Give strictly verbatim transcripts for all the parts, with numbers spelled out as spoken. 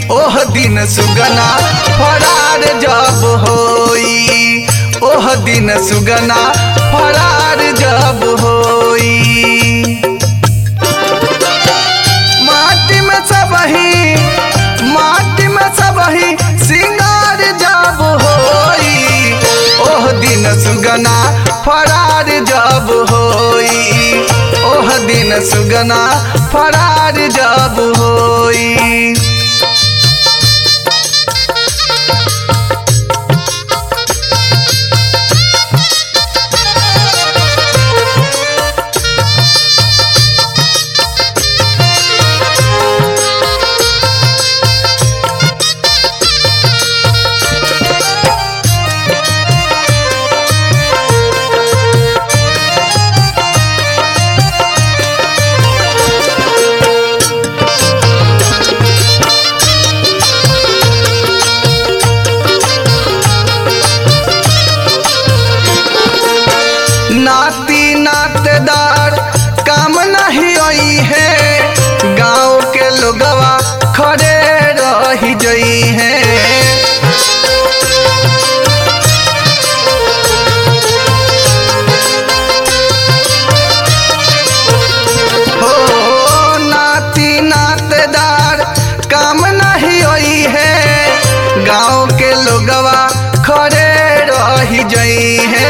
ओह दिन सुगना फरार जब होई, ओह दिन सुगना फरार जब होई। माटी में सबही, माटी में सबही सिंगार जब होई, ओह दिन सुगना फरार जब होई, ओह दिन सुगना फरार जब होई। नाती नातेदार काम नहीं आई है, गाँव के लोगवा खड़े रही जई है। हो नाती नातेदार काम नहीं आई है, गाँव के लोगवा खड़े रही जई है।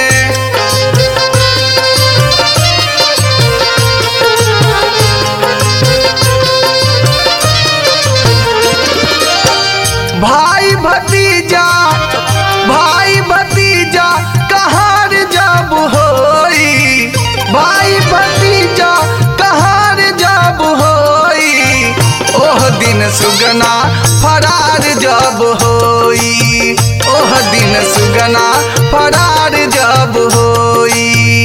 भाई भतीजा, भाई भतीजा कहार जब होई, भाई भतीजा कहार जब होई, ओह दिन सुगना फरार जब होई, ओह दिन सुगना फरार जब होई।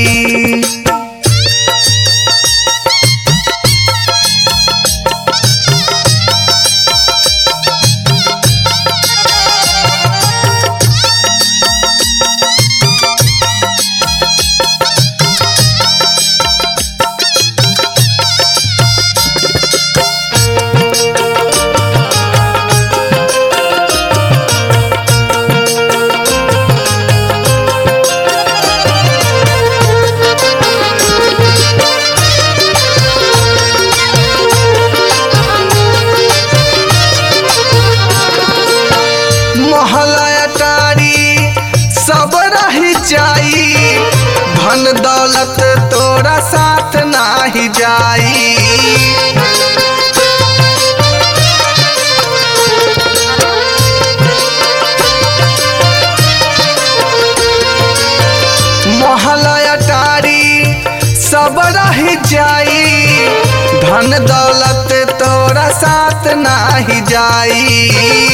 धन दौलत तोरा साथ नाही जाई, महल अटारी सब रही जाई, धन दौलत तोरा साथ नाही जाई।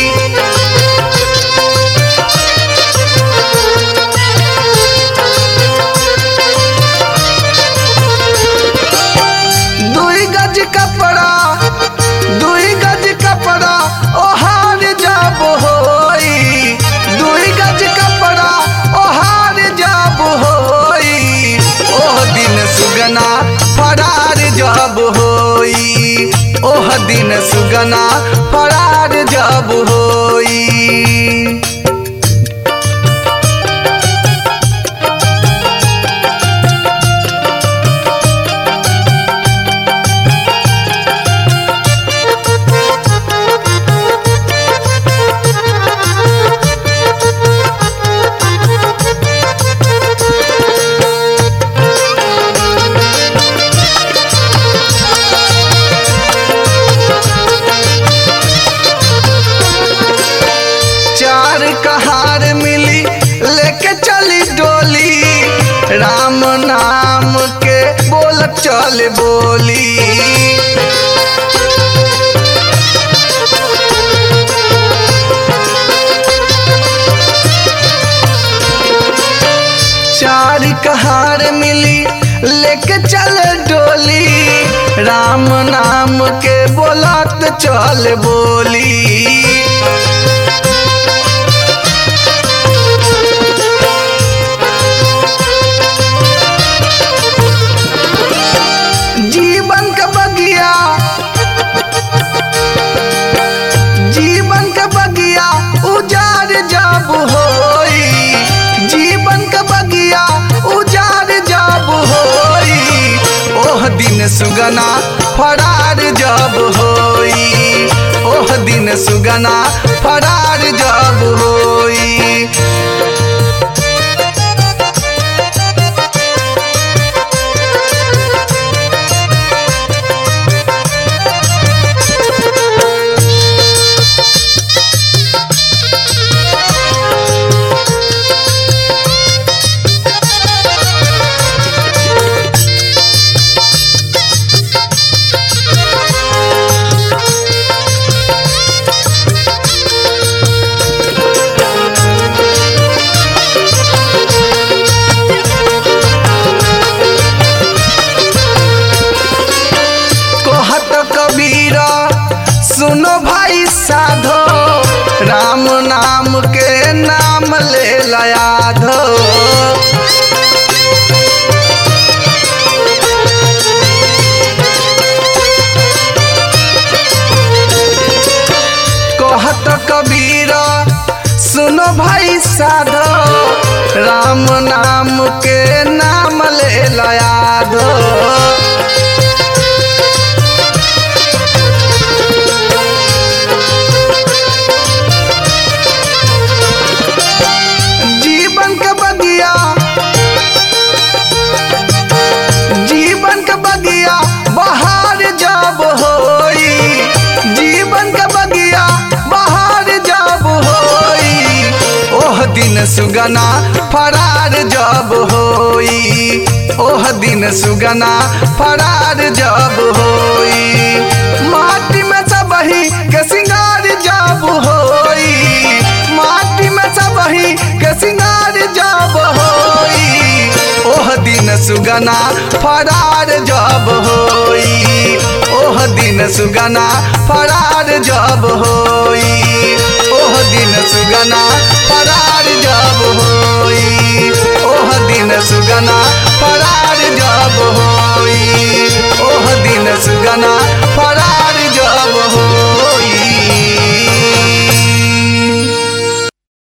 कपड़ा दुई गज कपड़ा ओहार जब होई, दुई गज कपड़ा ओहार जब होई, ओह दिन सुगना फरार जब होई, ओह दिन सुगना फरार जब होई। कहार मिली लेके चली डोली, राम नाम के बोल चल बोली। चार कहार मिली लेके चल डोली, राम नाम के बोलत चल बोली। जीवन का बगिया सुगना फरार जब होई, ओह दिन सुगना फरार जब होई। कबीरा सुनो भाई साधो, राम नाम के नाम ले लयाधो। कहत कबीरा सुनो भाई साधो, राम नाम के नाम ले लयाधो। जीवन के बगिया जीवन के बगिया बहार जब होई, जीवन के बगिया बहार जब होई, ओह दिन सुगना फरार जब होई, ओह दिन सुगना फरार जब होई। माटी में सबही के सिंगार जब होई, माटी में सबही के सिंगार जब होई, ओह दिन सुगना फरार जब होई, ओह दिन सुगना फरार जब होई, ओह दिन सुगना फरार जब होई, ओह दिन सुगना फरार जब होई, ओह दिन सुगना